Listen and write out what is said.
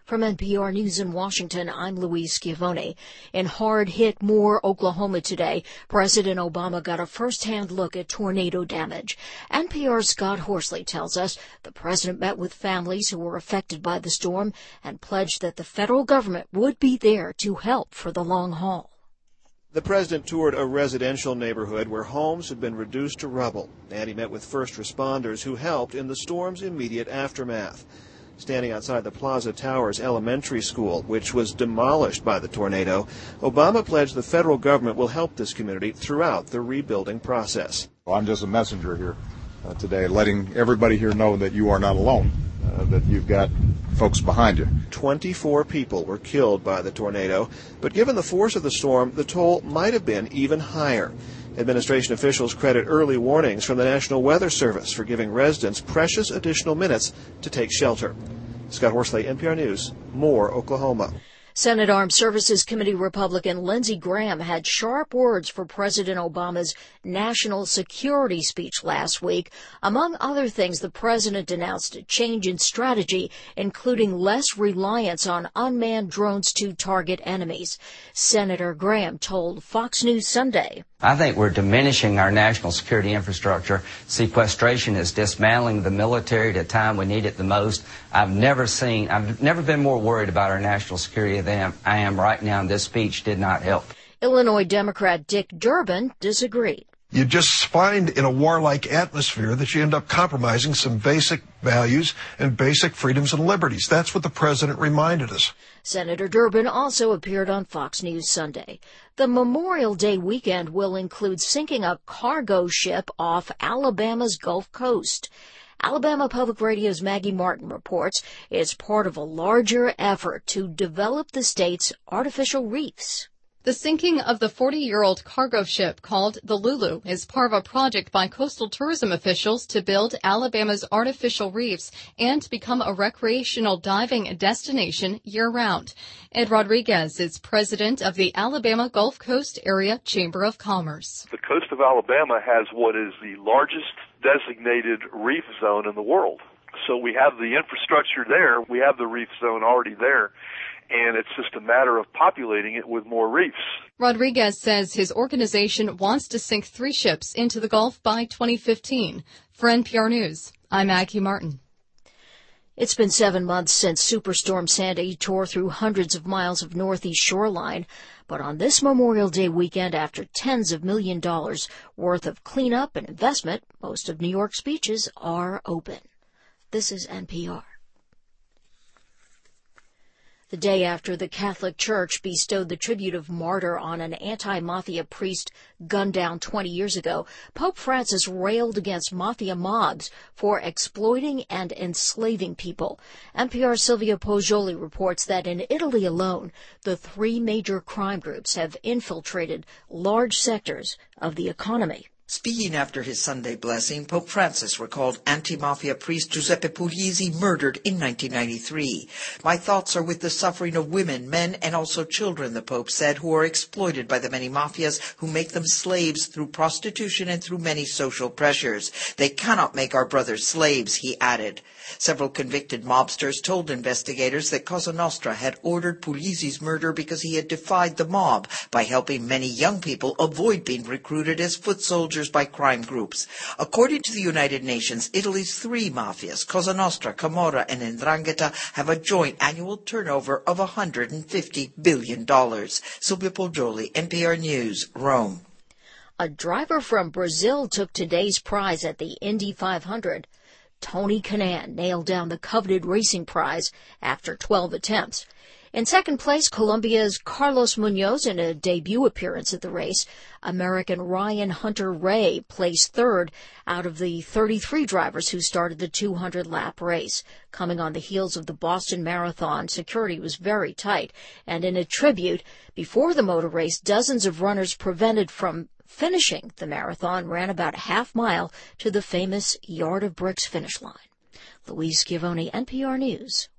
From NPR News in Washington, I'm Louise Schiavone. In hard-hit Moore, Oklahoma today, President Obama got a first-hand look at tornado damage. NPR's Scott Horsley tells us the president met with families who were affected by the storm and pledged that the federal government would be there to help for the long haul. The president toured a residential neighborhood where homes had been reduced to rubble, and he met with first responders who helped in the storm's immediate aftermath. Standing outside the Plaza Towers Elementary School, which was demolished by the tornado, Obama pledged the federal government will help this community throughout the rebuilding process. Well, I'm just a messenger here today, letting everybody here know that you are not alone, that you've got folks behind you. 24 people were killed by the tornado, but given the force of the storm, the toll might have been even higher. Administration officials credit early warnings from the National Weather Service for giving residents precious additional minutes to take shelter. Scott Horsley, NPR News, Moore, Oklahoma. Senate Armed Services Committee Republican Lindsey Graham had sharp words for President Obama's national security speech last week. Among other things, the president announced a change in strategy, including less reliance on unmanned drones to target enemies. Senator Graham told Fox News Sunday, I think we're diminishing our national security infrastructure. Sequestration is dismantling the military at a time we need it the most. I've never been more worried about our national security than I am right now, and this speech did not help. Illinois Democrat Dick Durbin disagreed. You just find in a warlike atmosphere that you end up compromising some basic values and basic freedoms and liberties. That's what the president reminded us. Senator Durbin also appeared on Fox News Sunday. The Memorial Day weekend will include sinking a cargo ship off Alabama's Gulf Coast. Alabama Public Radio's Maggie Martin reports it's part of a larger effort to develop the state's artificial reefs. The sinking of the 40-year-old cargo ship called the Lulu is part of a project by coastal tourism officials to build Alabama's artificial reefs and become a recreational diving destination year-round. Ed Rodriguez is president of the Alabama Gulf Coast Area Chamber of Commerce. The coast of Alabama has what is the largest designated reef zone in the world. So we have the infrastructure there. We have the reef zone already there. And it's just a matter of populating it with more reefs. Rodriguez says his organization wants to sink 3 ships into the Gulf by 2015. For NPR News, I'm Maggie Martin. It's been 7 months since Superstorm Sandy tore through hundreds of miles of northeast shoreline. But on this Memorial Day weekend, after tens of $millions worth of cleanup and investment, most of New York's beaches are open. This is NPR. The day after the Catholic Church bestowed the tribute of martyr on an anti-mafia priest gunned down 20 years ago, Pope Francis railed against mafia mobs for exploiting and enslaving people. NPR's Silvia Poggioli reports that in Italy alone, the 3 major crime groups have infiltrated large sectors of the economy. Speaking after his Sunday blessing, Pope Francis recalled anti-mafia priest Giuseppe Puglisi, murdered in 1993. My thoughts are with the suffering of women, men, and also children, the Pope said, who are exploited by the many mafias who make them slaves through prostitution and through many social pressures. They cannot make our brothers slaves, he added. Several convicted mobsters told investigators that Cosa Nostra had ordered Puglisi's murder because he had defied the mob by helping many young people avoid being recruited as foot soldiers by crime groups. According to the United Nations, Italy's 3 mafias, Cosa Nostra, Camorra, and 'Ndrangheta, have a joint annual turnover of $150 billion. Silvia Poggioli, NPR News, Rome. A driver from Brazil took today's prize at the Indy 500. Tony Kanaan nailed down the coveted racing prize after 12 attempts. In second place, Colombia's Carlos Munoz in a debut appearance at the race. American Ryan Hunter-Reay placed third out of the 33 drivers who started the 200-lap race. Coming on the heels of the Boston Marathon, security was very tight. And in a tribute, before the motor race, dozens of runners prevented from finishing the marathon ran about a half mile to the famous Yard of Bricks finish line. Louise Schiavone, NPR News.